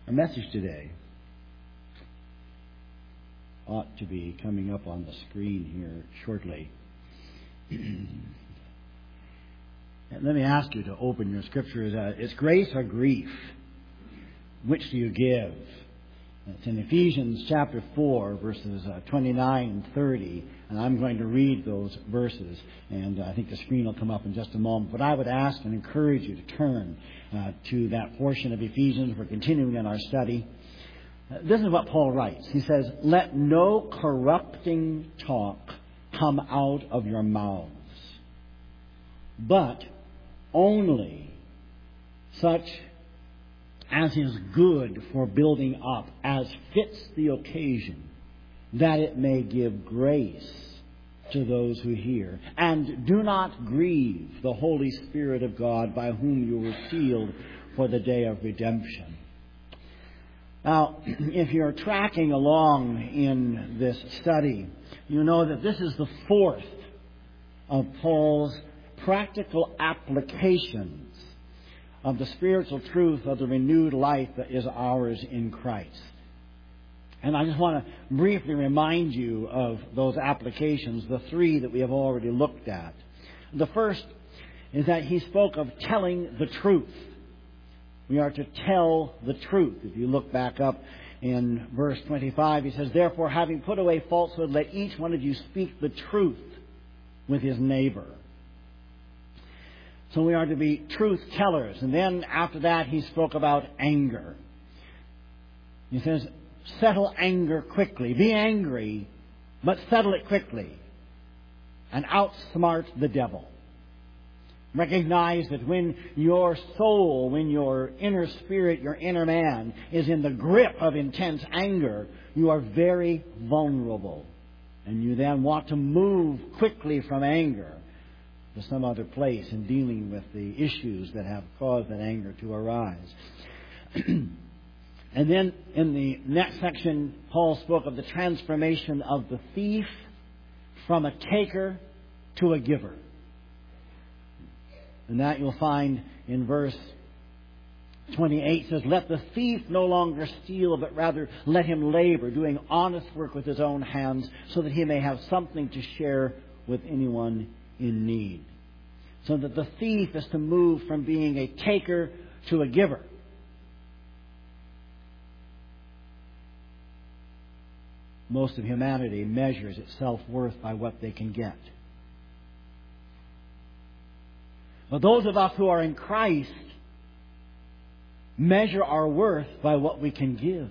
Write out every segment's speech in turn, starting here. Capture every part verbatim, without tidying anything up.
Our message today ought to be coming up on the screen here shortly. And let me ask you to open your scriptures. Uh, it's grace or grief? Which do you give? It's in Ephesians chapter four, verses uh, twenty-nine and thirty. And I'm going to read those verses. And uh, I think the screen will come up in just a moment. But I would ask and encourage you to turn uh, to that portion of Ephesians. We're continuing in our study. Uh, this is what Paul writes. He says, "Let no corrupting talk come out of your mouths, but only such as is good for building up, as fits the occasion, that it may give grace to those who hear. And do not grieve the Holy Spirit of God, by whom you were sealed for the day of redemption." Now, if you're tracking along in this study, you know that this is the fourth of Paul's practical applications of the spiritual truth of the renewed life that is ours in Christ. And I just want to briefly remind you of those applications, the three that we have already looked at. The first is that he spoke of telling the truth. We are to tell the truth. If you look back up in verse twenty-five, he says, "Therefore, having put away falsehood, let each one of you speak the truth with his neighbor." So we are to be truth tellers. And then after that, he spoke about anger. He says, settle anger quickly. Be angry, but settle it quickly. And outsmart the devil. Recognize that when your soul, when your inner spirit, your inner man is in the grip of intense anger, you are very vulnerable. And you then want to move quickly from anger to some other place in dealing with the issues that have caused that anger to arise. And then in the next section, Paul spoke of the transformation of the thief from a taker to a giver. And that you'll find in verse twenty-eight. It says, "Let the thief no longer steal, but rather let him labor, doing honest work with his own hands, so that he may have something to share with anyone in need." So that the thief is to move from being a taker to a giver. Most of humanity measures its self-worth by what they can get. But those of us who are in Christ measure our worth by what we can give.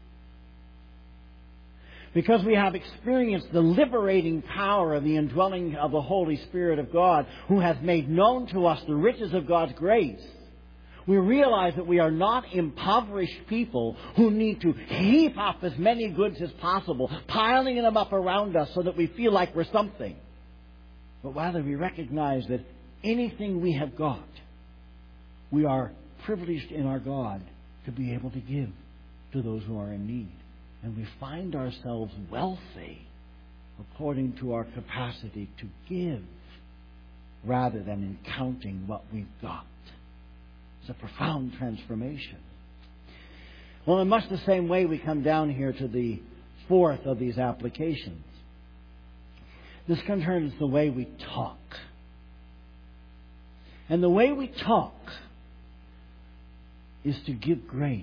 Because we have experienced the liberating power of the indwelling of the Holy Spirit of God, who has made known to us the riches of God's grace, we realize that we are not impoverished people who need to heap up as many goods as possible, piling them up around us so that we feel like we're something. But rather we recognize that anything we have got, we are privileged in our God to be able to give to those who are in need. And we find ourselves wealthy according to our capacity to give, rather than in counting what we've got. It's a profound transformation. Well, in much the same way, we come down here to the fourth of these applications. This concerns the way we talk. And the way we talk is to give grace.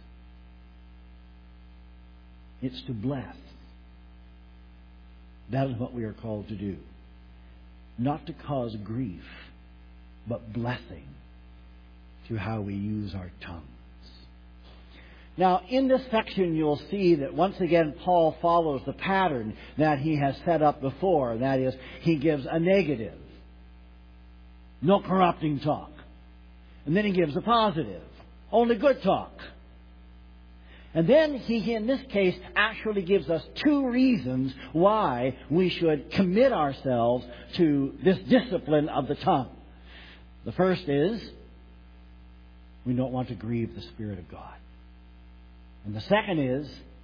It's to bless. That is what we are called to do. Not to cause grief, but blessing through how we use our tongues. Now, in this section, you'll see that once again, Paul follows the pattern that he has set up before. That is, he gives a negative. No corrupting talk. And then he gives a positive. Only good talk. And then he, in this case, actually gives us two reasons why we should commit ourselves to this discipline of the tongue. The first is, we don't want to grieve the Spirit of God. And the second is,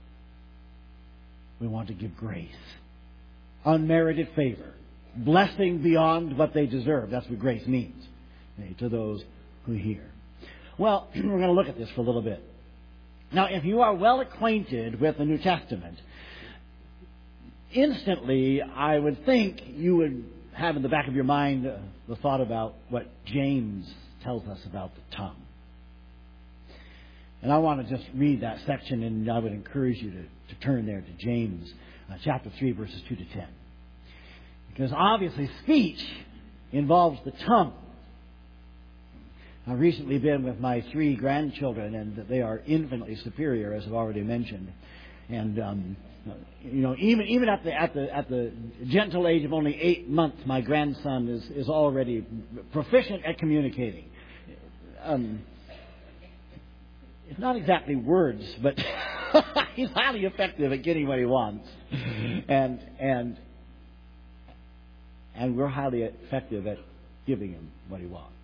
we want to give grace. Unmerited favor. Blessing beyond what they deserve. That's what grace means, okay, to those who hear. Well, we're going to look at this for a little bit. Now, if you are well acquainted with the New Testament, instantly I would think you would have in the back of your mind uh, the thought about what James tells us about the tongue. And I want to just read that section, and I would encourage you to, to turn there to James uh, chapter three, verses two to ten. Because obviously speech involves the tongue. I've recently been with my three grandchildren, and they are infinitely superior, as I've already mentioned. And um, you know, even even at the at the at the gentle age of only eight months, my grandson is is already proficient at communicating. Um, it's not exactly words, but he's highly effective at getting what he wants, and and and we're highly effective at giving him what he wants.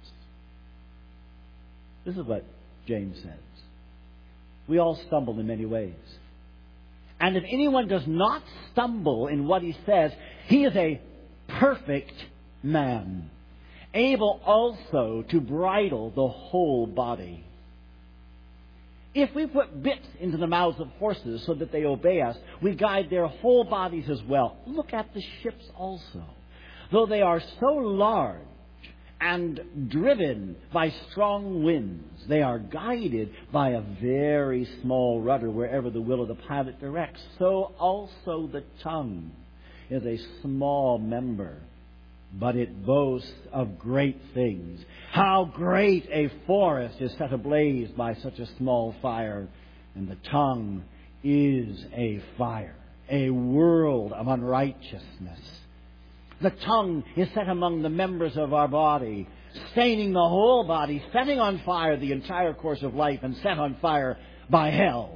This is what James says. We all stumble in many ways. And if anyone does not stumble in what he says, he is a perfect man, able also to bridle the whole body. If we put bits into the mouths of horses so that they obey us, we guide their whole bodies as well. Look at the ships also. Though they are so large and driven by strong winds, they are guided by a very small rudder wherever the will of the pilot directs. So also the tongue is a small member, but it boasts of great things. How great a forest is set ablaze by such a small fire. And the tongue is a fire, a world of unrighteousness. The tongue is set among the members of our body, staining the whole body, setting on fire the entire course of life, and set on fire by hell.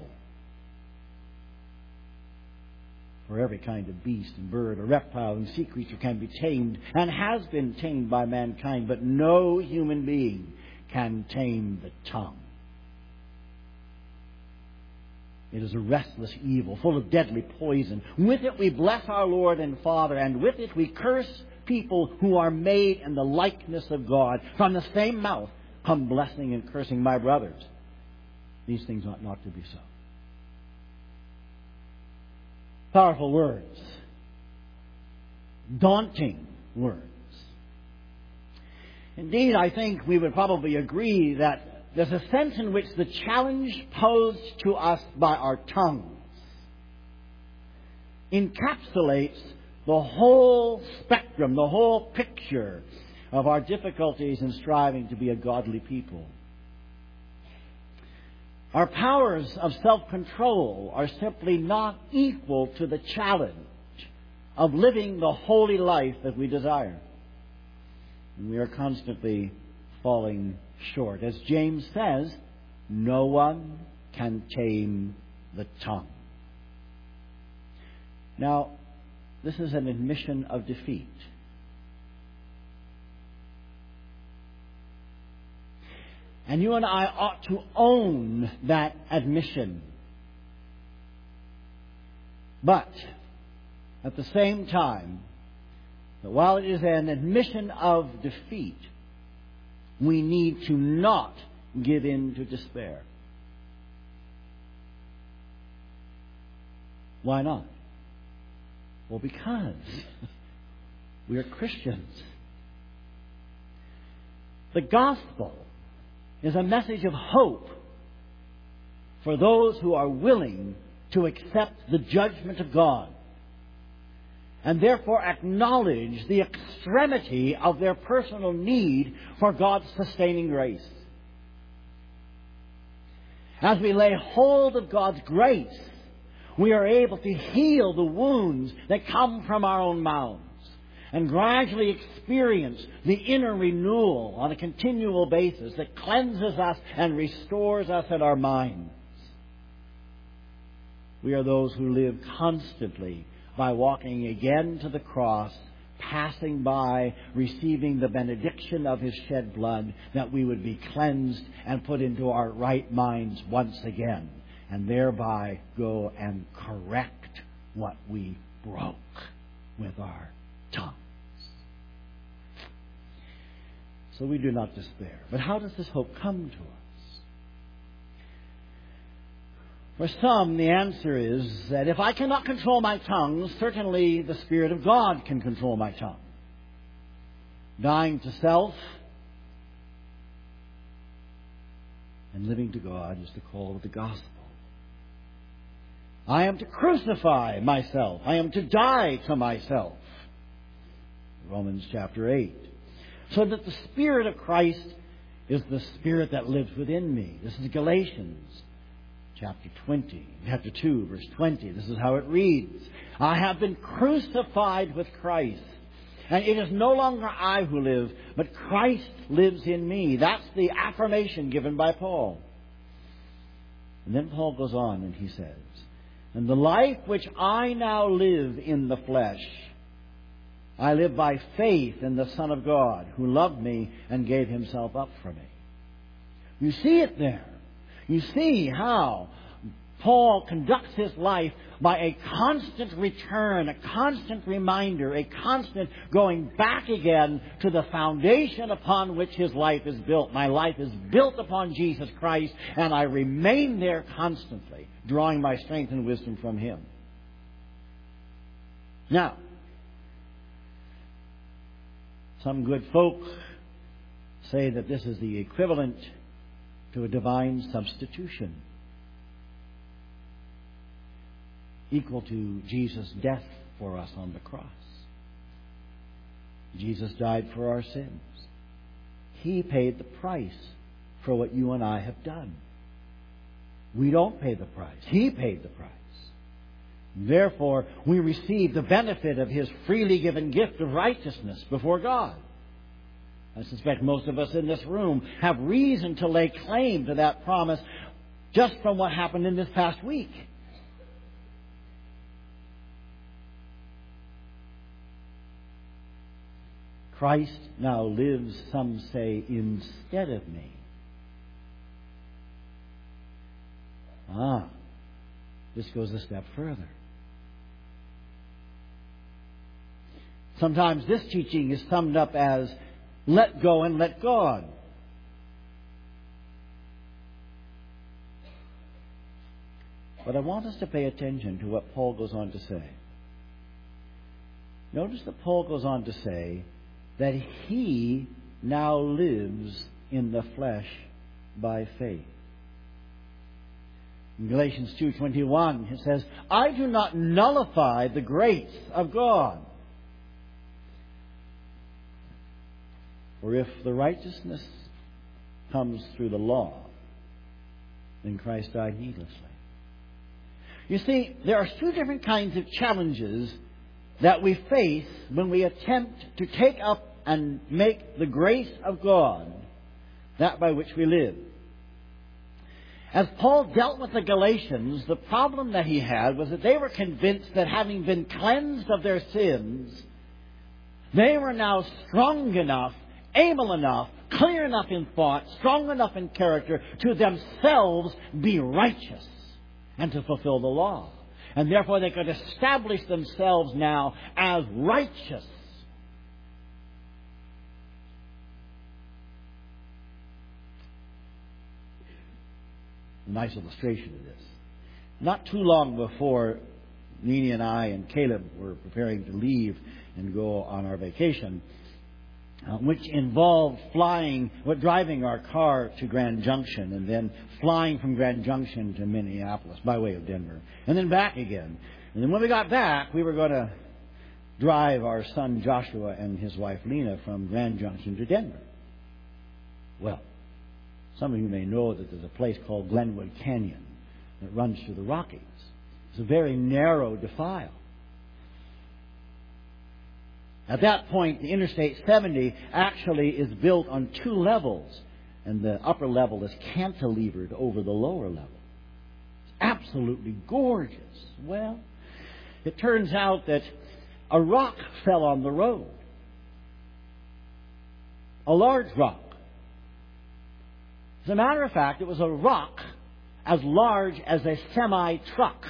For every kind of beast and bird or reptile and sea creature can be tamed and has been tamed by mankind, but no human being can tame the tongue. It is a restless evil, full of deadly poison. With it we bless our Lord and Father, and with it we curse people who are made in the likeness of God. From the same mouth come blessing and cursing. My brothers, these things ought not to be so. Powerful words. Daunting words. Indeed, I think we would probably agree that there's a sense in which the challenge posed to us by our tongues encapsulates the whole spectrum, the whole picture of our difficulties in striving to be a godly people. Our powers of self-control are simply not equal to the challenge of living the holy life that we desire. And we are constantly falling short. As James says, no one can tame the tongue. Now, this is an admission of defeat. And you and I ought to own that admission. But, at the same time, that while it is an admission of defeat, we need to not give in to despair. Why not? Well, because we are Christians. The gospel is a message of hope for those who are willing to accept the judgment of God and therefore acknowledge the extremity of their personal need for God's sustaining grace. As we lay hold of God's grace, we are able to heal the wounds that come from our own mouths and gradually experience the inner renewal on a continual basis that cleanses us and restores us in our minds. We are those who live constantly by walking again to the cross, passing by, receiving the benediction of His shed blood, that we would be cleansed and put into our right minds once again, and thereby go and correct what we broke with our tongues. So we do not despair. But how does this hope come to us? For some, the answer is that if I cannot control my tongue, certainly the Spirit of God can control my tongue. Dying to self and living to God is the call of the gospel. I am to crucify myself. I am to die to myself. Romans chapter eight. So that the Spirit of Christ is the Spirit that lives within me. This is Galatians chapter twenty, chapter two, verse twenty. This is how it reads. I have been crucified with Christ. And it is no longer I who live, but Christ lives in me. That's the affirmation given by Paul. And then Paul goes on and he says, and the life which I now live in the flesh, I live by faith in the Son of God, who loved me and gave himself up for me. You see it there. You see how Paul conducts his life by a constant return, a constant reminder, a constant going back again to the foundation upon which his life is built. My life is built upon Jesus Christ, and I remain there constantly, drawing my strength and wisdom from him. Now, some good folk say that this is the equivalent to a divine substitution, equal to Jesus' death for us on the cross. Jesus died for our sins. He paid the price for what you and I have done. We don't pay the price. He paid the price. Therefore, we receive the benefit of His freely given gift of righteousness before God. I suspect most of us in this room have reason to lay claim to that promise just from what happened in this past week. Christ now lives, some say, instead of me. Ah, this goes a step further. Sometimes this teaching is summed up as, let go and let God. But I want us to pay attention to what Paul goes on to say. Notice that Paul goes on to say that he now lives in the flesh by faith. In Galatians two twenty-one, it says, I do not nullify the grace of God. For if the righteousness comes through the law, then Christ died needlessly. You see, there are two different kinds of challenges that we face when we attempt to take up and make the grace of God that by which we live. As Paul dealt with the Galatians, the problem that he had was that they were convinced that having been cleansed of their sins, they were now strong enough, able enough, clear enough in thought, strong enough in character to themselves be righteous and to fulfill the law. And therefore they could establish themselves now as righteous. A nice illustration of this. Not too long before Nini and I and Caleb were preparing to leave and go on our vacation, uh, which involved flying, well, driving our car to Grand Junction and then flying from Grand Junction to Minneapolis by way of Denver and then back again. And then when we got back, we were going to drive our son Joshua and his wife Lena from Grand Junction to Denver. Well, some of you may know that there's a place called Glenwood Canyon that runs through the Rockies. It's a very narrow defile. At that point, the Interstate seventy actually is built on two levels, and the upper level is cantilevered over the lower level. It's absolutely gorgeous. Well, it turns out that a rock fell on the road. A large rock. As a matter of fact, it was a rock as large as a semi-truck.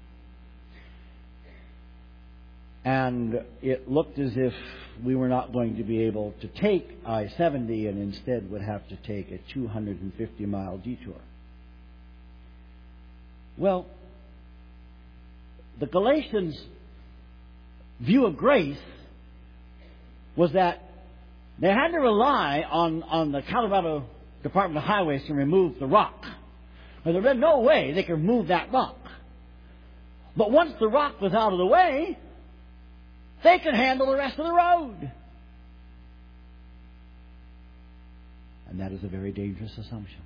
And it looked as if we were not going to be able to take I seventy and instead would have to take a two hundred fifty mile detour. Well, the Galatians' view of grace was that they had to rely on, on the Colorado Department of Highways to remove the rock. But there was no way they could remove that rock. But once the rock was out of the way, they could handle the rest of the road. And that is a very dangerous assumption.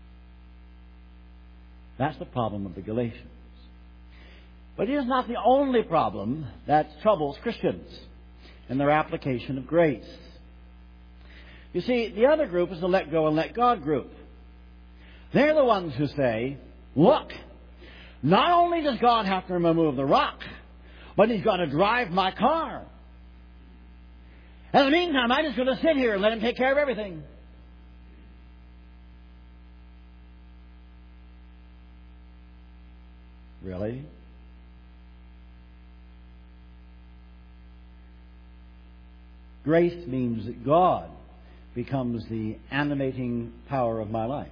That's the problem of the Galatians. But it is not the only problem that troubles Christians in their application of grace. You see, the other group is the let go and let God group. They're the ones who say, look, not only does God have to remove the rock, but He's got to drive my car. In the meantime, I'm just going to sit here and let Him take care of everything. Really? Grace means that God becomes the animating power of my life.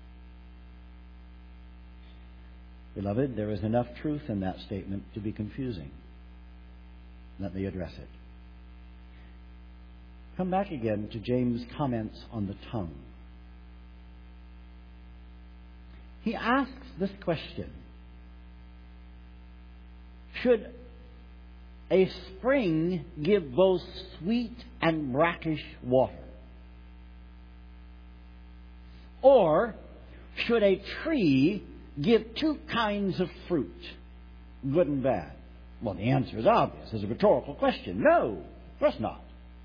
Beloved, there is enough truth in that statement to be confusing. Let me address it. Come back again to James' comments on the tongue. He asks this question: should a spring give both sweet and brackish water? Or should a tree give two kinds of fruit, good and bad? Well, the answer is obvious. It's a rhetorical question. No, of course not.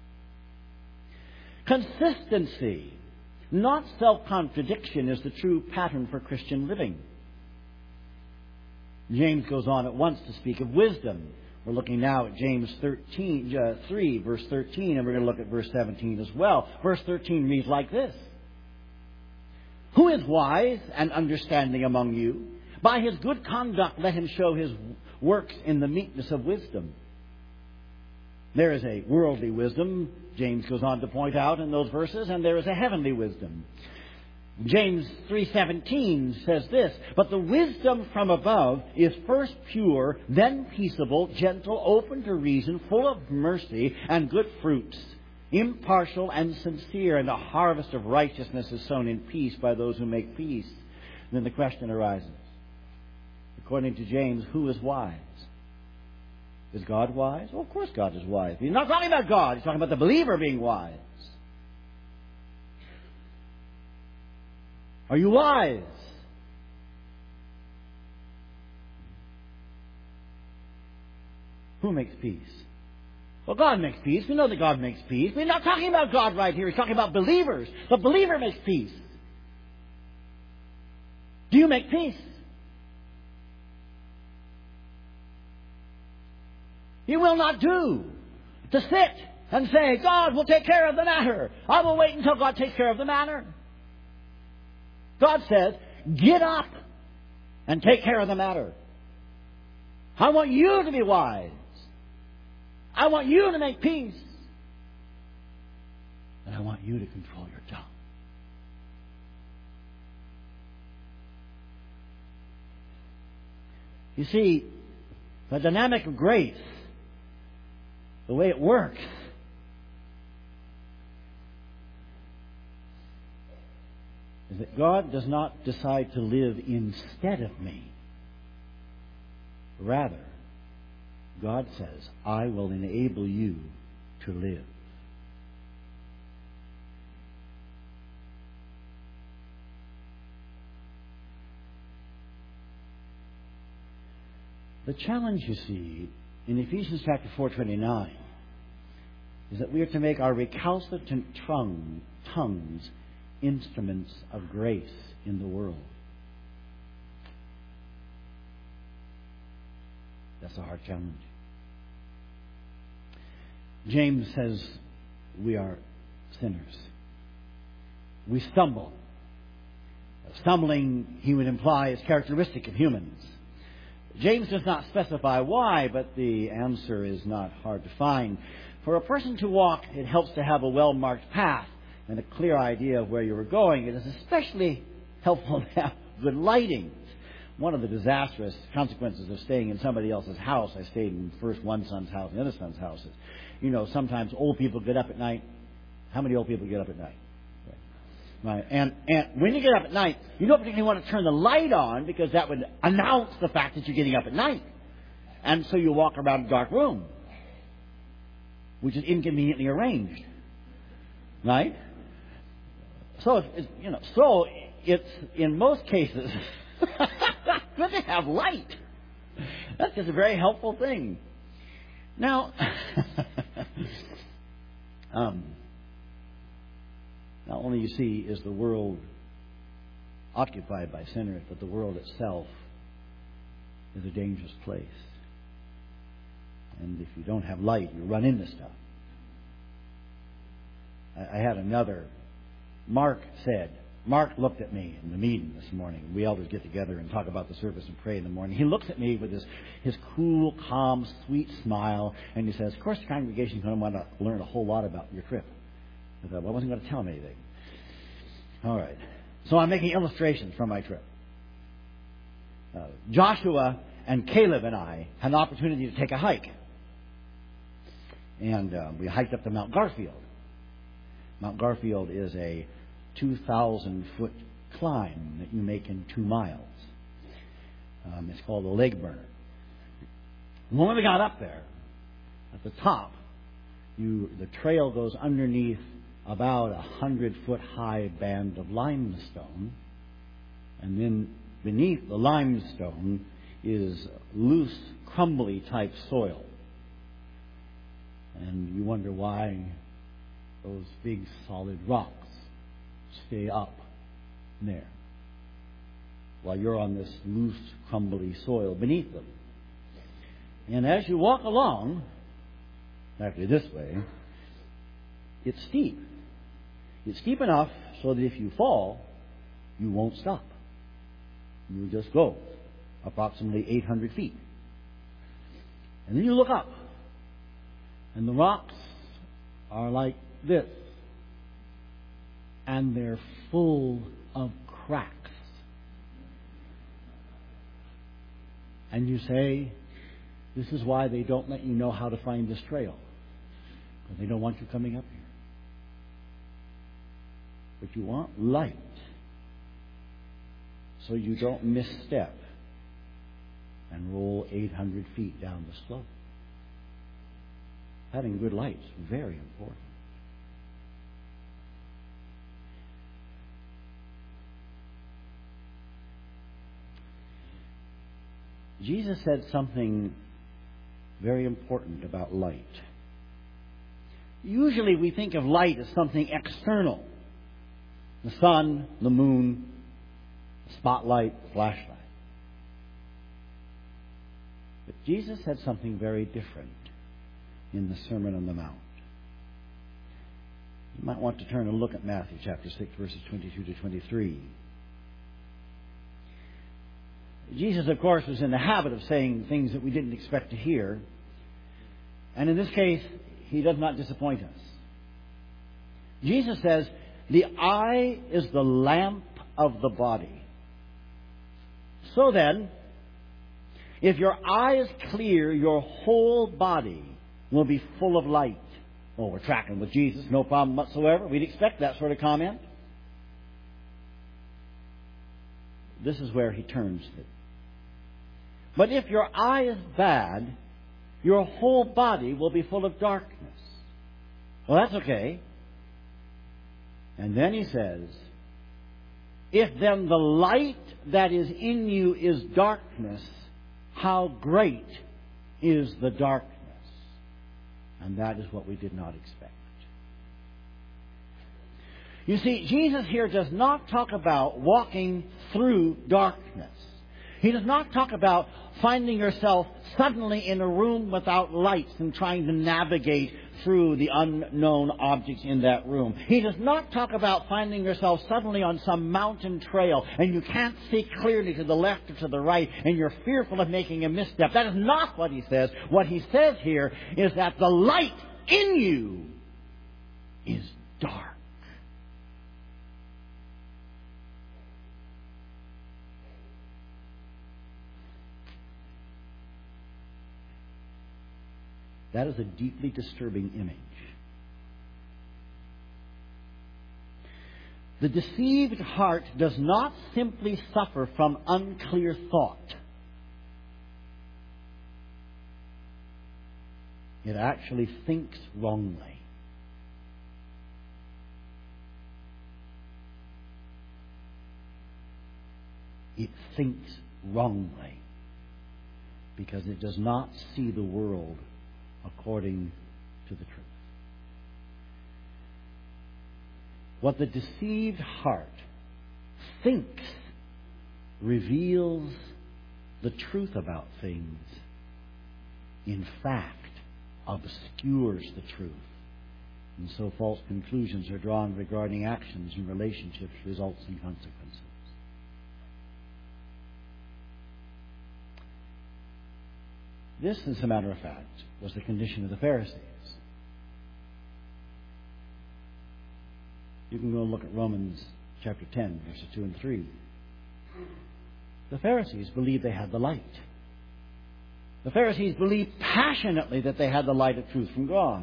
Consistency, not self-contradiction, is the true pattern for Christian living. James goes on at once to speak of wisdom. We're looking now at James thirteen, uh, three, verse thirteen, and we're going to look at verse seventeen as well. Verse thirteen reads like this: who is wise and understanding among you? By his good conduct let him show his works in the meekness of wisdom. There is a worldly wisdom, James goes on to point out in those verses, and there is a heavenly wisdom. James three seventeen says this: but the wisdom from above is first pure, then peaceable, gentle, open to reason, full of mercy and good fruits, impartial and sincere, and a harvest of righteousness is sown in peace by those who make peace. And then the question arises, according to James, who is wise? Is God wise? Well, of course God is wise. He's not talking about God. He's talking about the believer being wise. Are you wise? Who makes peace? Well, God makes peace. We know that God makes peace. We're not talking about God right here. He's talking about believers. The believer makes peace. Do you make peace? You will not do to sit and say, God will take care of the matter. I will wait until God takes care of the matter. God says, get up and take care of the matter. I want you to be wise. I want you to make peace. And I want you to control your tongue. You see, the dynamic of grace, the way it works, is that God does not decide to live instead of me. Rather, God says, I will enable you to live. The challenge, you see, in Ephesians chapter four twenty-nine is that we are to make our recalcitrant tongue, tongues instruments of grace in the world. That's a hard challenge. James says we are sinners. We stumble. Stumbling, he would imply, is characteristic of humans. James does not specify why, but the answer is not hard to find. For a person to walk, it helps to have a well-marked path and a clear idea of where you are going. It is especially helpful to have good lighting. one of the disastrous consequences of staying in somebody else's house, I stayed in first one son's house and the other son's houses. You know, sometimes old people get up at night. How many old people get up at night? Right. And, and when you get up at night, you don't particularly want to turn the light on because that would announce the fact that you're getting up at night. And so you walk around a dark room, which is inconveniently arranged. Right? So, it's, you know, so it's, in most cases, good to have light. That's just a very helpful thing. Now, um, not only, you see, is the world occupied by sinners, but the world itself is a dangerous place. And if you don't have light, you run into stuff. I, I had another. Mark said, Mark looked at me in the meeting this morning. We elders get together and talk about the service and pray in the morning. He looks at me with his, his cool, calm, sweet smile, and he says, of course the congregation is going to want to learn a whole lot about your trip. I thought, well, I wasn't going to tell him anything. All right. So I'm making illustrations from my trip. Uh, Joshua and Caleb and I had an opportunity to take a hike. And uh, we hiked up to Mount Garfield. Mount Garfield is a two thousand foot climb that you make in two miles. Um, it's called the Leg Burner. When we got up there, at the top, you the trail goes underneath about a hundred foot high band of limestone, and then beneath the limestone is loose, crumbly type soil. And you wonder why those big solid rocks stay up there while you're on this loose, crumbly soil beneath them. And as you walk along, actually this way, it's steep. It's steep enough so that if you fall, you won't stop. You just go approximately eight hundred feet. And then you look up, and the rocks are like this. And they're full of cracks. And you say, this is why they don't let you know how to find this trail. Because they don't want you coming up here. But you want light so you don't misstep and roll eight hundred feet down the slope. Having good light is very important. Jesus said something very important about light. Usually we think of light as something external. The sun, the moon, the spotlight, the flashlight. But Jesus said something very different in the Sermon on the Mount. You might want to turn and look at Matthew chapter six, verses twenty-two to twenty-three. Jesus, of course, was in the habit of saying things that we didn't expect to hear. And in this case, he does not disappoint us. Jesus says, the eye is the lamp of the body. So then, if your eye is clear, your whole body will be full of light. Oh, we're tracking with Jesus, no problem whatsoever. We'd expect that sort of comment. This is where he turns it. But if your eye is bad, your whole body will be full of darkness. Well, that's okay. And then he says, if then the light that is in you is darkness, how great is the darkness? And that is what we did not expect. You see, Jesus here does not talk about walking through darkness. He does not talk about finding yourself suddenly in a room without lights and trying to navigate through the unknown objects in that room. He does not talk about finding yourself suddenly on some mountain trail and you can't see clearly to the left or to the right and you're fearful of making a misstep. That is not what he says. What he says here is that the light in you is dark. That is a deeply disturbing image. The deceived heart does not simply suffer from unclear thought. It actually thinks wrongly. It thinks wrongly because it does not see the world according to the truth. What the deceived heart thinks reveals the truth about things. In fact, obscures the truth. And so false conclusions are drawn regarding actions and relationships, results and consequences. This, as a matter of fact, was the condition of the Pharisees. You can go and look at Romans chapter ten, verses two and three. The Pharisees believed they had the light. The Pharisees believed passionately that they had the light of truth from God.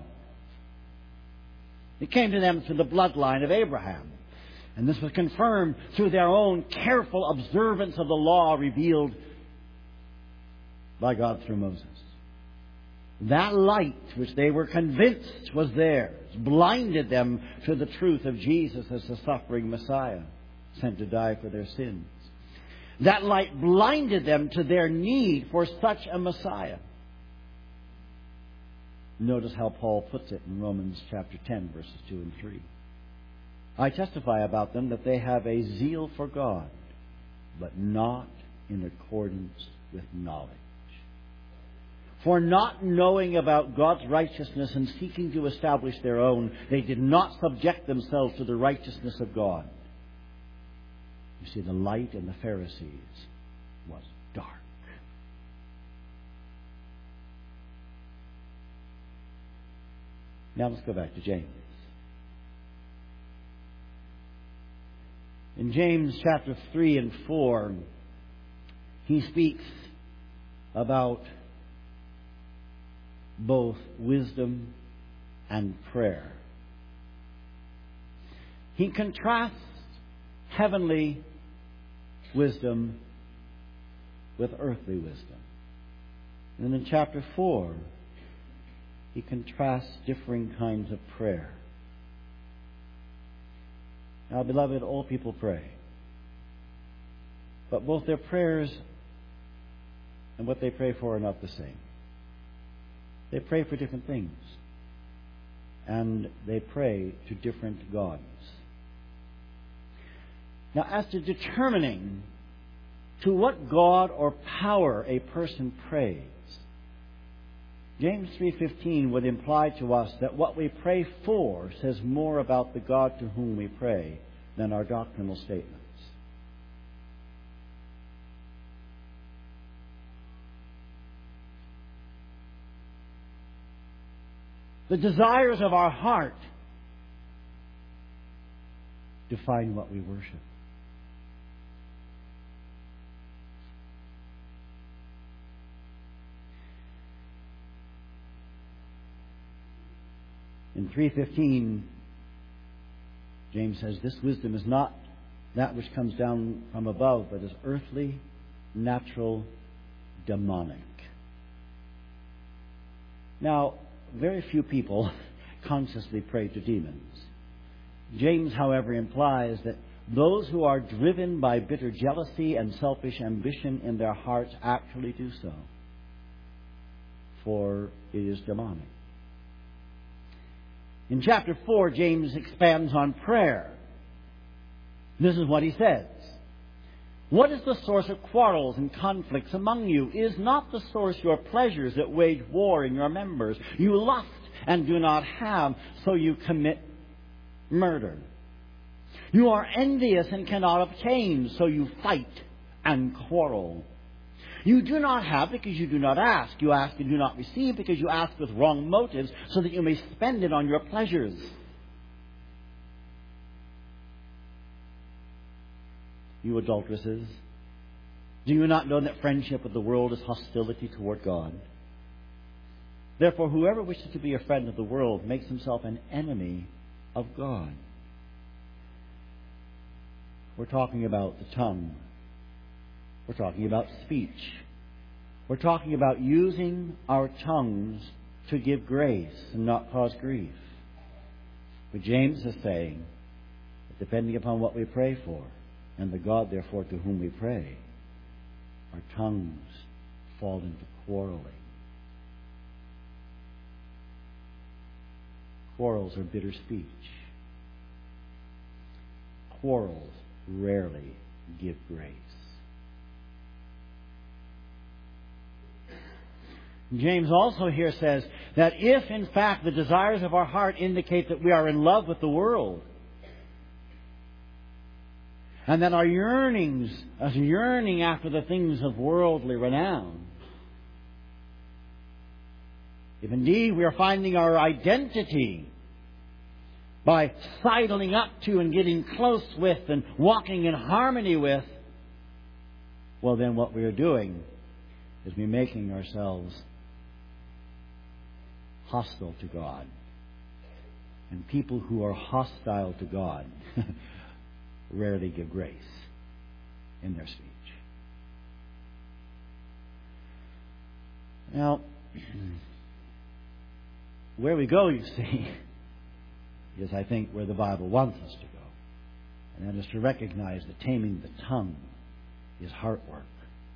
It came to them through the bloodline of Abraham. And this was confirmed through their own careful observance of the law revealed by God through Moses. That light, which they were convinced was theirs, blinded them to the truth of Jesus as the suffering Messiah sent to die for their sins. That light blinded them to their need for such a Messiah. Notice how Paul puts it in Romans chapter ten, verses two and three. I testify about them that they have a zeal for God, but not in accordance with knowledge. For not knowing about God's righteousness and seeking to establish their own, they did not subject themselves to the righteousness of God. You see, the light in the Pharisees was dark. Now let's go back to James. In James chapter three and four, he speaks about both wisdom and prayer. He contrasts heavenly wisdom with earthly wisdom. And in chapter four, he contrasts differing kinds of prayer. Now, beloved, all people pray. But both their prayers and what they pray for are not the same. They pray for different things. And they pray to different gods. Now, as to determining to what God or power a person prays, James three fifteen would imply to us that what we pray for says more about the God to whom we pray than our doctrinal statements. The desires of our heart define what we worship. In three fifteen, James says, this wisdom is not that which comes down from above, but is earthly, natural, demonic. Now, very few people consciously pray to demons. James, however, implies that those who are driven by bitter jealousy and selfish ambition in their hearts actually do so, for it is demonic. In chapter four, James expands on prayer. This is what he says. What is the source of quarrels and conflicts among you? Is not the source your pleasures that wage war in your members? You lust and do not have, so you commit murder. You are envious and cannot obtain, so you fight and quarrel. You do not have because you do not ask. You ask and do not receive because you ask with wrong motives, so that you may spend it on your pleasures. You adulteresses, do you not know that friendship with the world is hostility toward God? Therefore, whoever wishes to be a friend of the world makes himself an enemy of God. We're talking about the tongue. We're talking about speech. We're talking about using our tongues to give grace and not cause grief. But James is saying that depending upon what we pray for, and the God, therefore, to whom we pray, our tongues fall into quarreling. Quarrels are bitter speech. Quarrels rarely give grace. James also here says that if, in fact, the desires of our heart indicate that we are in love with the world, and that our yearnings, as yearning after the things of worldly renown, if indeed we are finding our identity by sidling up to and getting close with and walking in harmony with, well, then what we are doing is we're making ourselves hostile to God. And people who are hostile to God rarely give grace in their speech. Now, where we go, you see, is, I think, where the Bible wants us to go. And that is to recognize that taming the tongue is heart work.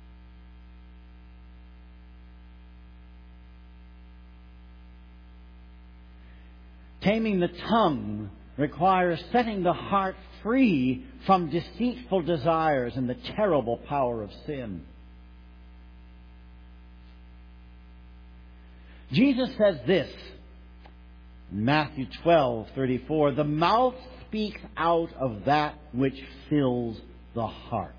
Taming the tongue requires setting the heart free from deceitful desires and the terrible power of sin. Jesus says this in Matthew twelve thirty-four, "The mouth speaks out of that which fills the heart."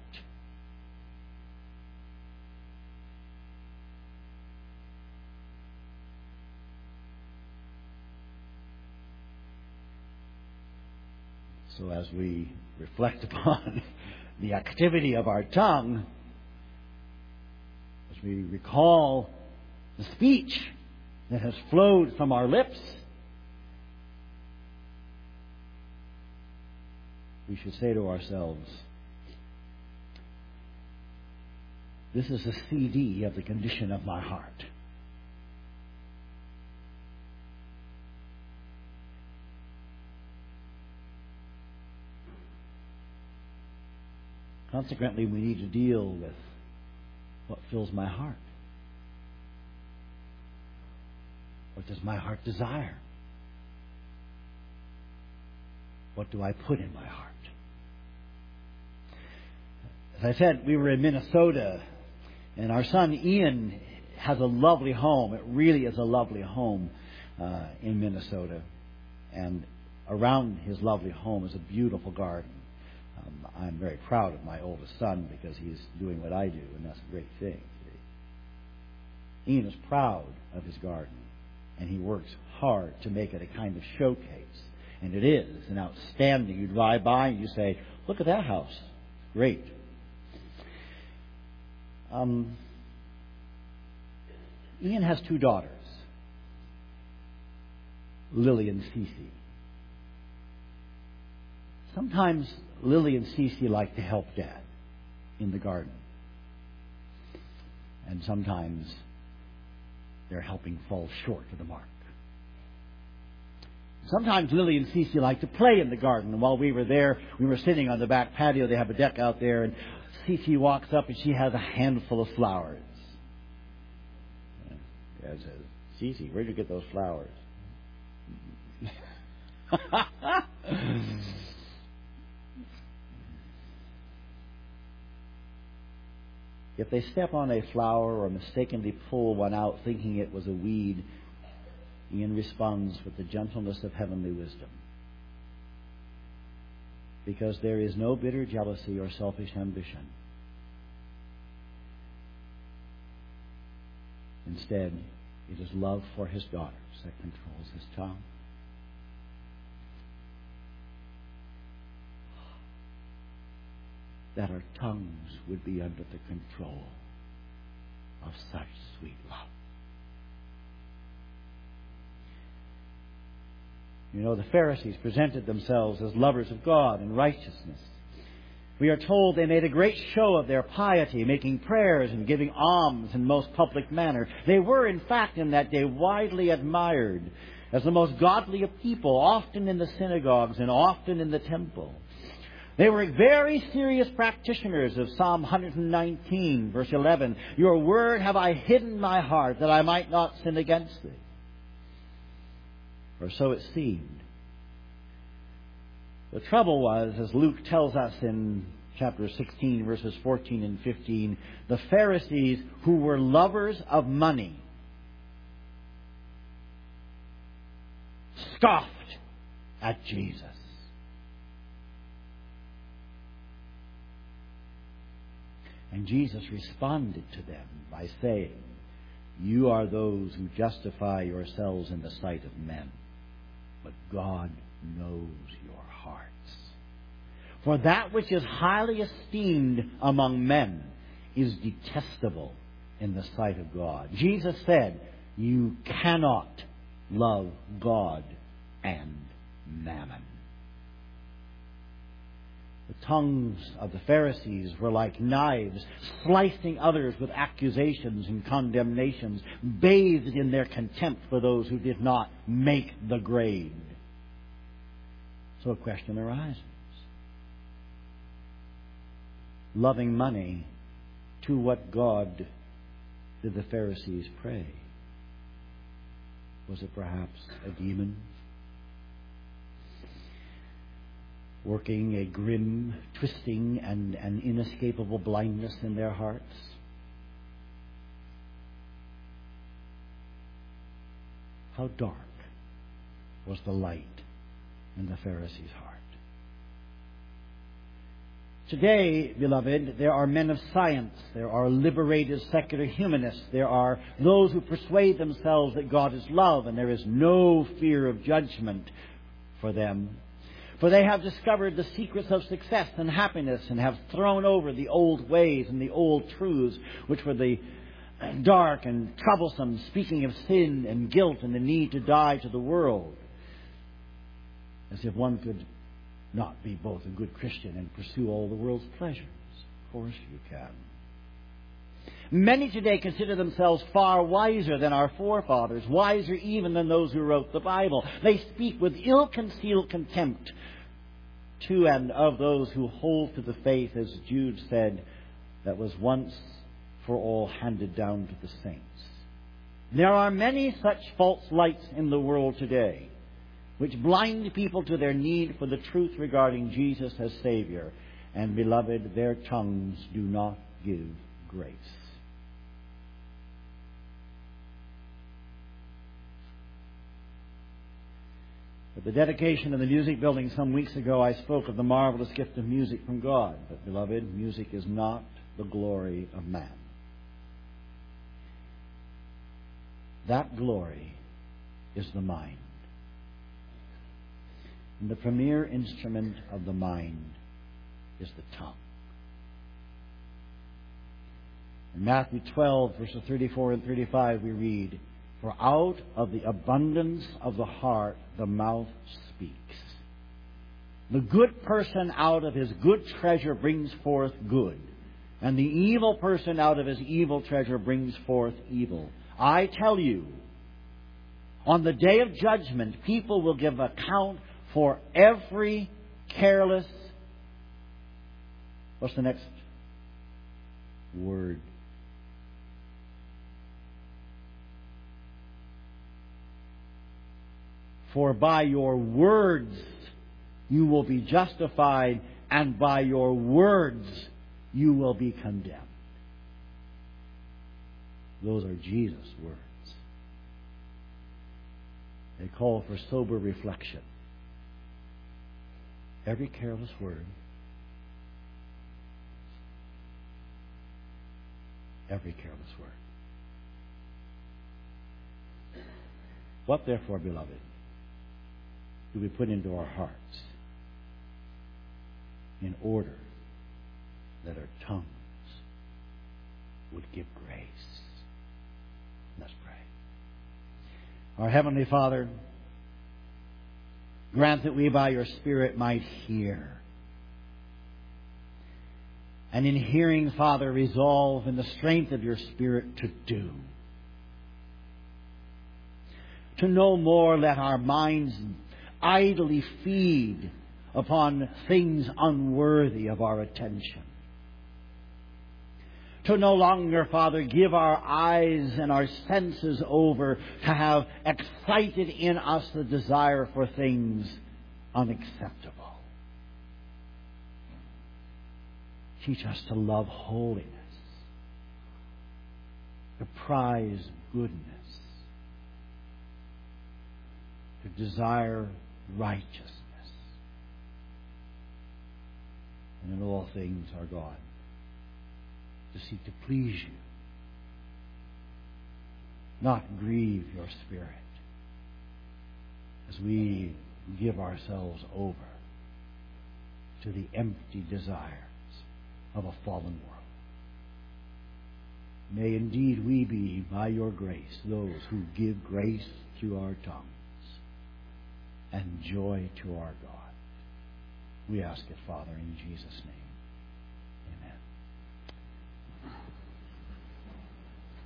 So as we reflect upon the activity of our tongue, as we recall the speech that has flowed from our lips, we should say to ourselves, this is a C D of the condition of my heart. Consequently, we need to deal with what fills my heart. What does my heart desire? What do I put in my heart? As I said, we were in Minnesota, and our son Ian has a lovely home. It really is a lovely home uh, in Minnesota. And around his lovely home is a beautiful garden. Um, I'm very proud of my oldest son because he's doing what I do, and that's a great thing. Ian is proud of his garden, and he works hard to make it a kind of showcase. And it is an outstanding. You drive by and you say, "Look at that house. Great." Um, Ian has two daughters, Lily and Cece. Sometimes Lily and Cece like to help Dad in the garden. And sometimes their helping falls short of the mark. Sometimes Lily and Cece like to play in the garden. And while we were there, we were sitting on the back patio. They have a deck out there. And Cece walks up and she has a handful of flowers. Dad says, "Cece, where'd you get those flowers?" If they step on a flower or mistakenly pull one out thinking it was a weed, Ian responds with the gentleness of heavenly wisdom. Because there is no bitter jealousy or selfish ambition. Instead, it is love for his daughters that controls his tongue. That our tongues would be under the control of such sweet love. You know, the Pharisees presented themselves as lovers of God and righteousness. We are told they made a great show of their piety, making prayers and giving alms in most public manner. They were, in fact, in that day widely admired as the most godly of people, often in the synagogues and often in the temple. They were very serious practitioners of Psalm one nineteen, verse eleven. Your word have I hidden in my heart, that I might not sin against thee. Or so it seemed. The trouble was, as Luke tells us in chapter sixteen, verses fourteen and fifteen, the Pharisees, who were lovers of money, scoffed at Jesus. And Jesus responded to them by saying, you are those who justify yourselves in the sight of men, but God knows your hearts. For that which is highly esteemed among men is detestable in the sight of God. Jesus said, you cannot love God and mammon. The tongues of the Pharisees were like knives, slicing others with accusations and condemnations, bathed in their contempt for those who did not make the grade. So a question arises. Loving money, to what God did the Pharisees pray? Was it perhaps a demon working a grim, twisting, and an inescapable blindness in their hearts? How dark was the light in the Pharisees' heart? Today, beloved, there are men of science, there are liberated secular humanists, there are those who persuade themselves that God is love and there is no fear of judgment for them. For they have discovered the secrets of success and happiness and have thrown over the old ways and the old truths, which were the dark and troublesome, speaking of sin and guilt and the need to die to the world. As if one could not be both a good Christian and pursue all the world's pleasures. Of course you can. Many today consider themselves far wiser than our forefathers, wiser even than those who wrote the Bible. They speak with ill-concealed contempt to and of those who hold to the faith, as Jude said, that was once for all handed down to the saints. There are many such false lights in the world today, which blind people to their need for the truth regarding Jesus as Savior. And, beloved, their tongues do not give grace. At the dedication of the music building some weeks ago, I spoke of the marvelous gift of music from God. But, beloved, music is not the glory of man. That glory is the mind. And the premier instrument of the mind is the tongue. In Matthew twelve, verses thirty-four and thirty-five, we read, for out of the abundance of the heart the mouth speaks. The good person out of his good treasure brings forth good, and the evil person out of his evil treasure brings forth evil. I tell you, on the day of judgment, people will give account for every careless... What's the next word? For by your words you will be justified, and by your words you will be condemned. Those are Jesus' words. They call for sober reflection. Every careless word, every careless word. What therefore, beloved, do we put into our hearts in order that our tongues would give grace? Let's pray. Our Heavenly Father, Grant that we by your Spirit might hear. And in hearing, Father, resolve in the strength of your Spirit to do. To no more let our minds idly feed upon things unworthy of our attention. To no longer, Father, give our eyes and our senses over to have excited in us the desire for things unacceptable. Teach us to love holiness, to prize goodness, to desire righteousness, and in all things, our God, to seek to please you, not grieve your Spirit, as we give ourselves over to the empty desires of a fallen world. May indeed we be, by your grace, those who give grace through our tongues and joy to our God. We ask it, Father, in Jesus' name.